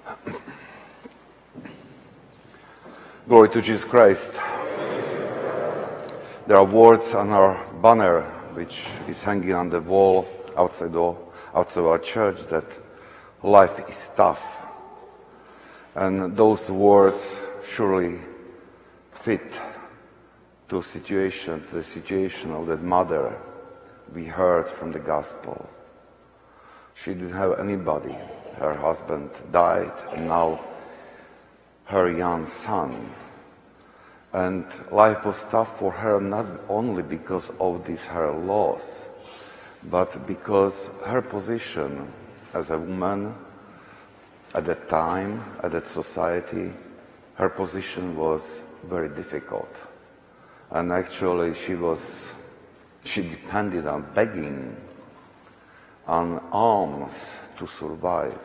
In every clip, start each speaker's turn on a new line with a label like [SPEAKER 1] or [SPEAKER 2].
[SPEAKER 1] Glory to Jesus Christ. There are words on our banner, which is hanging on the wall outside our church, that life is tough. And those words surely fit to the situation of that mother we heard from the gospel. She didn't have anybody. Her husband died, and now her young son. And life was tough for her not only because of this her loss, but because her position as a woman at that time, at that society, her position was very difficult. And actually she depended on begging, on alms to survive.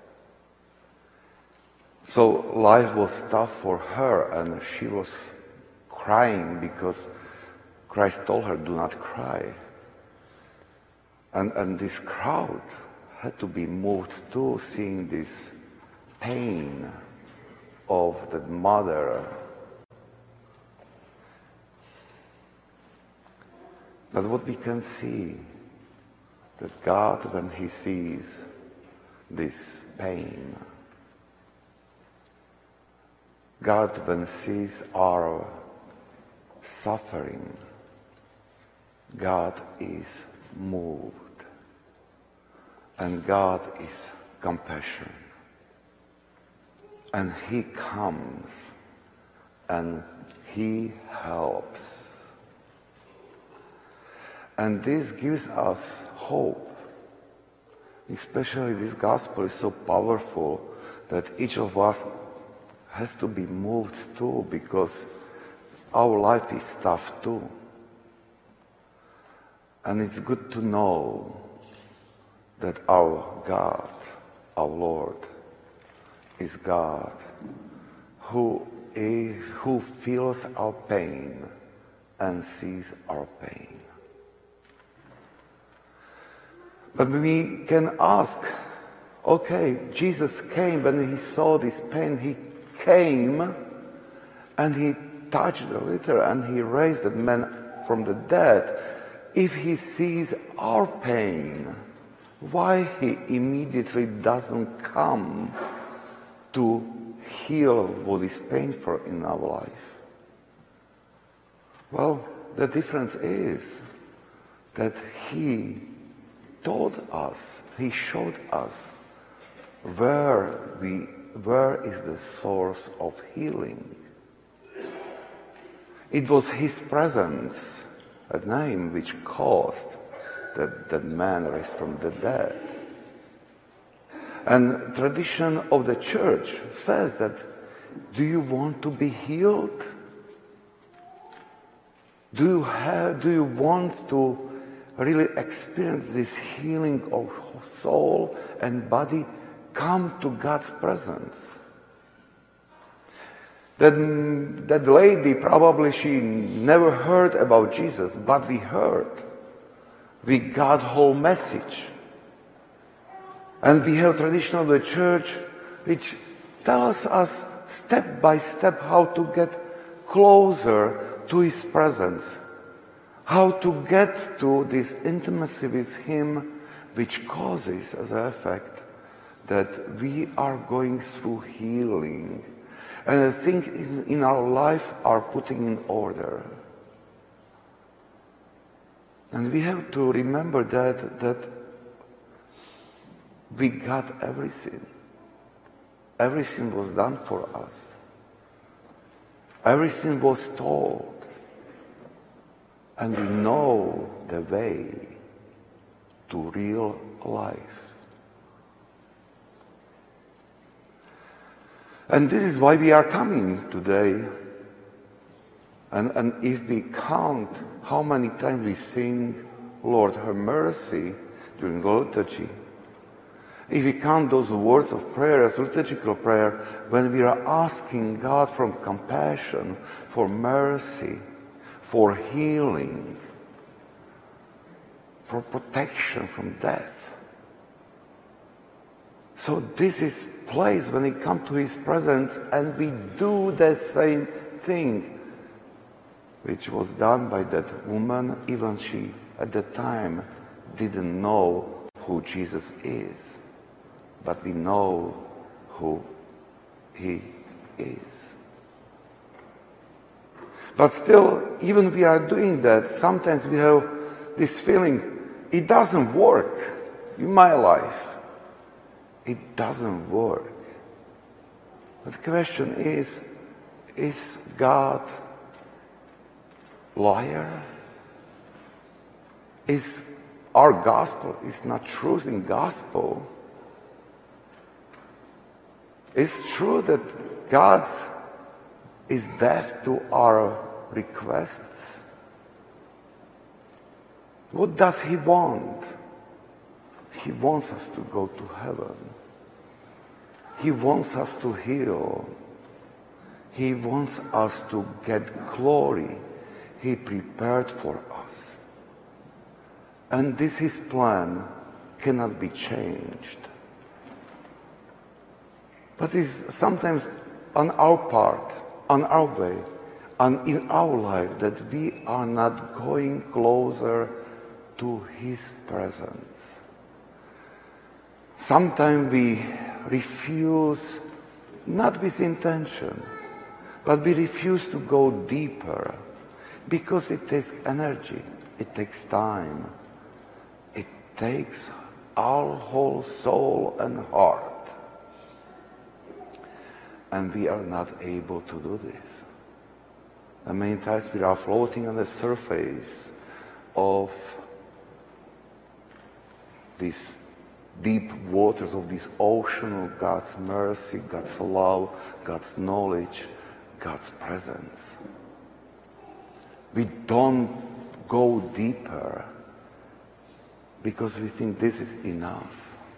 [SPEAKER 1] So life was tough for her, and she was crying because Christ told her, do not cry. And this crowd had to be moved too, seeing this pain of that mother. But what we can see, that God, when He sees this pain, God, when He sees our suffering, God is moved. And God is compassion. And He comes and He helps. And this gives us hope. Especially this gospel is so powerful that each of us has to be moved too, because our life is tough too. And it's good to know that our God, our Lord, is God who feels our pain and sees our pain. But we can ask, okay, Jesus came when He saw this pain. He came and He touched the litter and He raised that man from the dead. If He sees our pain, why He immediately doesn't come to heal what is painful in our life? Well, the difference is that He told us, He showed us where is the source of healing. It was His presence at Naim which caused that man raised from the dead. And tradition of the church says that, do you want to be healed? Do you want to really experience this healing of soul and body? Come to God's presence. That lady, probably she never heard about Jesus, but we heard. We got whole message. And we have tradition of the church which tells us step by step how to get closer to His presence. How to get to this intimacy with Him, which causes as an effect that we are going through healing. And things in our life are putting in order. And we have to remember that we got everything. Everything was done for us. Everything was told. And we know the way to real life. And this is why we are coming today. And if we count how many times we sing, Lord, have mercy, during the liturgy, if we count those words of prayer as liturgical prayer, when we are asking God for compassion, for mercy, for healing, for protection from death, So this is place when we come to his presence and we do the same thing which was done by that woman. Even she at the time didn't know who Jesus is, but we know who he is. But still, even we are doing that, sometimes we have this feeling, it doesn't work in my life. It doesn't work. But the question is God liar? Is our gospel is not truth in gospel? It's true that God is deaf to our requests. What does he want? He wants us to go to heaven. He wants us to heal. He wants us to get glory he prepared for us. And this his plan cannot be changed. But it's sometimes on our part, on our way, and in our life that we are not going closer to his presence. Sometimes we refuse, not with intention, but we refuse to go deeper because it takes energy, it takes time, it takes our whole soul and heart. And we are not able to do this. And many times we are floating on the surface of these deep waters of this ocean of God's mercy, God's love, God's knowledge, God's presence. We don't go deeper because we think this is enough.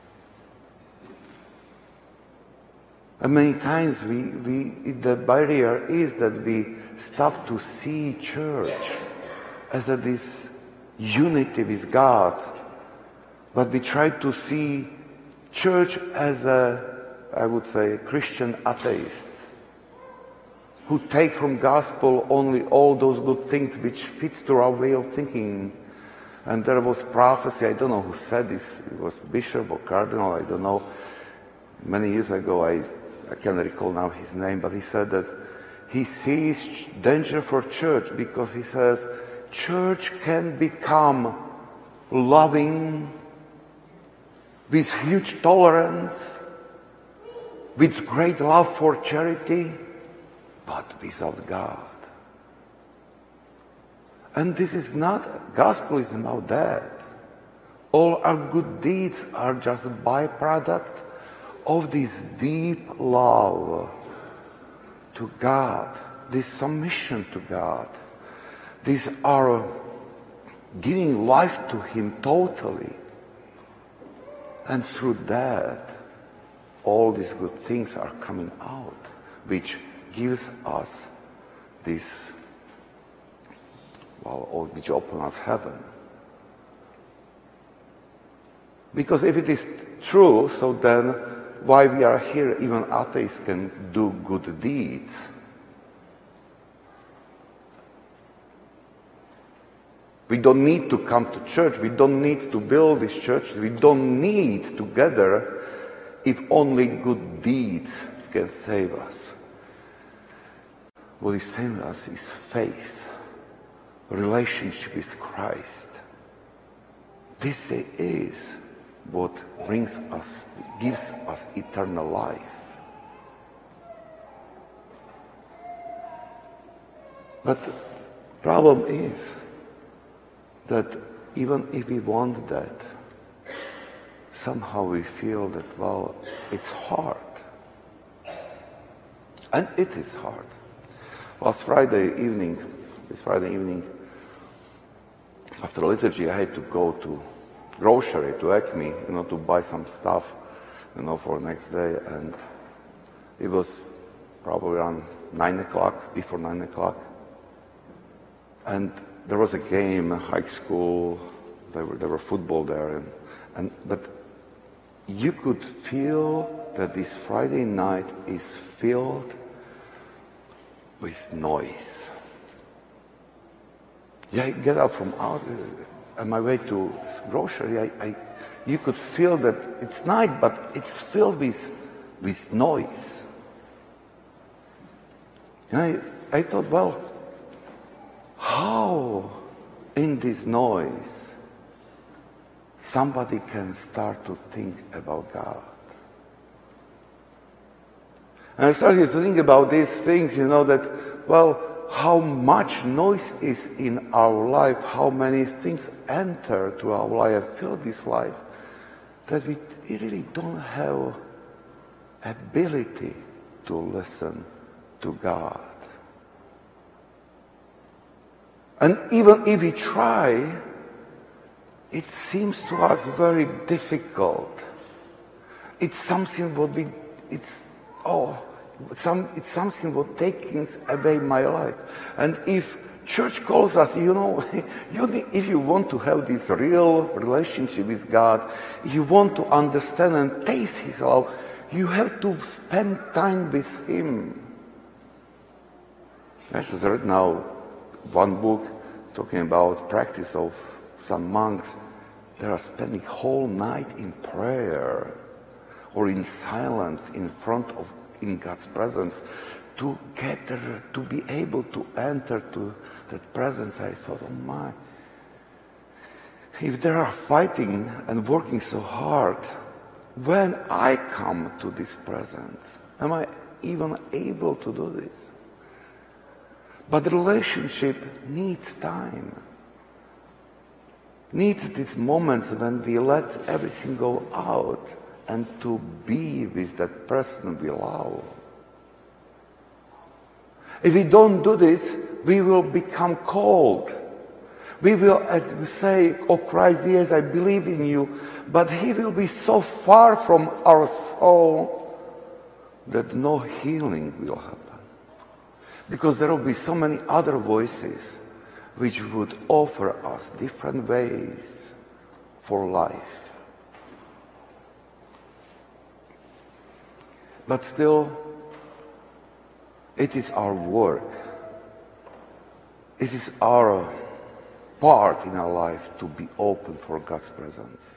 [SPEAKER 1] And many times the barrier is that we stop to see church as this unity with God. But we try to see church as I would say, Christian atheists who take from gospel only all those good things which fit to our way of thinking. And there was prophecy, I don't know who said this, it was bishop or cardinal, I don't know. Many years ago, I can't recall now his name, but he said that he sees danger for church because he says church can become loving, with huge tolerance, with great love for charity, but without God. And this is not, gospel is about that. All our good deeds are just a byproduct of this deep love to God, this submission to God, this our giving life to him totally. And through that, all these good things are coming out, which gives us this, well, which opens us heaven. Because if it is true, so then why we are here, even atheists can do good deeds. We don't need to come to church. We don't need to build these churches. We don't need to gather if only good deeds can save us. What is saving us is faith, relationship with Christ. This is what brings us, gives us eternal life. But the problem is that even if we want that, somehow we feel that, well, it's hard. And it is hard. This Friday evening, after liturgy, I had to go to grocery, to Acme, to buy some stuff, for next day. And it was probably around 9 o'clock, before 9 o'clock. And there was a game, high school, there were football there, but you could feel that this Friday night is filled with noise. Yeah, I get out from out on my way to grocery. You could feel that it's night, but it's filled with noise. And I thought, well, how in this noise somebody can start to think about God? And I started to think about these things, that, well, how much noise is in our life, how many things enter to our life and fill this life, that we really don't have ability to listen to God. And even if we try, it seems to us very difficult. It's something it's something what takes away my life. And if church calls us, if you want to have this real relationship with God, you want to understand and taste His love, you have to spend time with Him. I just read now one book talking about practice of some monks. They are spending whole night in prayer or in silence in God's presence to get there, to be able to enter to that presence. I thought, oh my, if they are fighting and working so hard, when I come to this presence, am I even able to do this? But the relationship needs time. Needs these moments when we let everything go out and to be with that person we love. If we don't do this, we will become cold. We will say, oh Christ, yes, I believe in you, but He will be so far from our soul that no healing will happen. Because there will be so many other voices which would offer us different ways for life. But still, it is our work. It is our part in our life to be open for God's presence.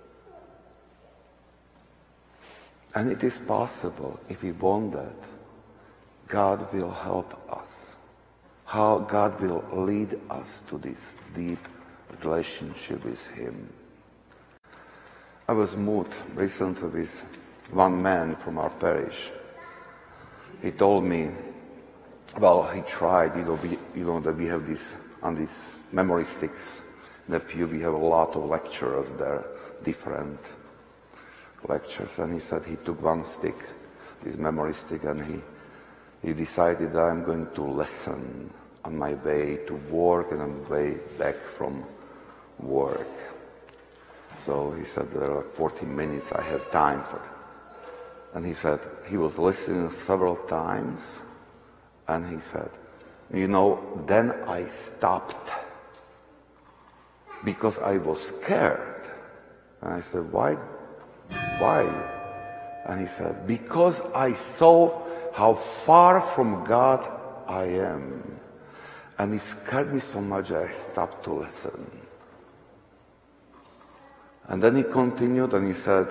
[SPEAKER 1] And it is possible, if we want that, God will help us. How God will lead us to this deep relationship with Him. I was moved recently with one man from our parish. He told me, well, he tried, that we have this, on these memory sticks in the pew, we have a lot of lecturers there, different lectures. And he said he took one stick, this memory stick, and he decided that I'm going to listen on my way to work and on the way back from work. So he said there are 14 minutes, I have time for it. And he said he was listening several times, and he said, then I stopped because I was scared. And I said, why? And he said, because I saw how far from God I am. And it scared me so much that I stopped to listen. And then he continued and he said,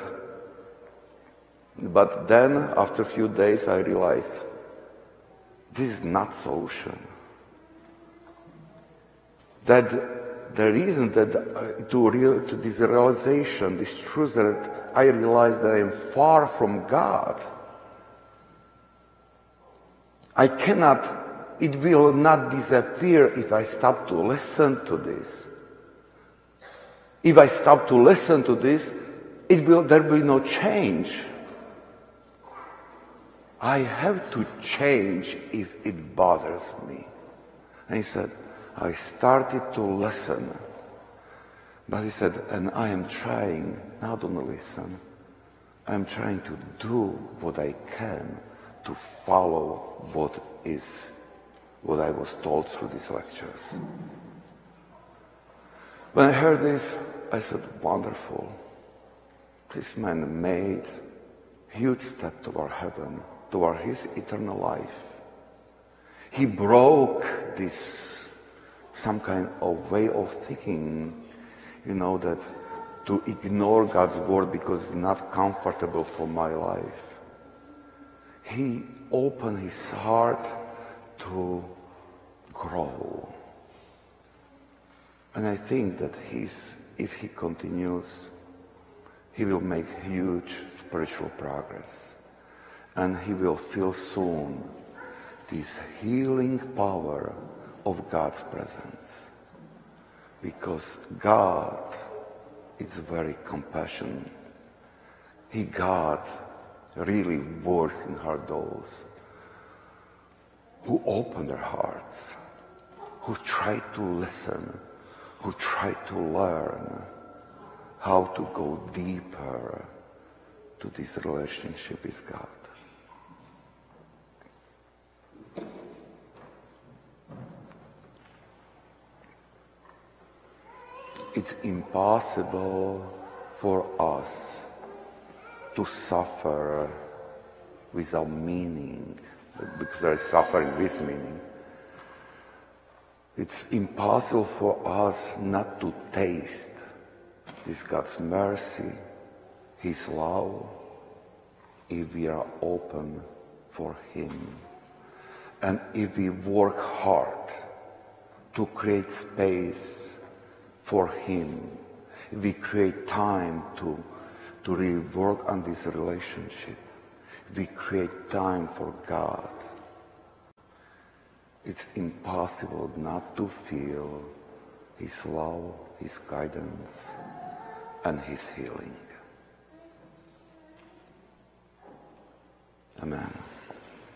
[SPEAKER 1] but then after a few days I realized this is not solution. That the reason that to this realization, this truth that I realized that I am far from God, it will not disappear if I stop to listen to this. If I stop to listen to this, there will be no change. I have to change if it bothers me. And he said, I started to listen. But he said, and I am trying not only listen, I'm trying to do what I can to follow what I was told through these lectures. When I heard this, I said, wonderful. this man made huge step toward heaven, toward his eternal life. He broke this, some kind of way of thinking, that to ignore God's word because it's not comfortable for my life. He opened his heart to grow. And I think that if he continues, he will make huge spiritual progress. And he will feel soon this healing power of God's presence. Because God is very compassionate. God really works in heart those who open their hearts, who try to listen, who try to learn how to go deeper to this relationship with God. It's impossible for us to suffer without meaning, because there is suffering with meaning. It's impossible for us not to taste this God's mercy, his love, if we are open for him. And if we work hard to create space for him, if we create time to really work on this relationship, if we create time for God, it's impossible not to feel his love, his guidance, and his healing. Amen.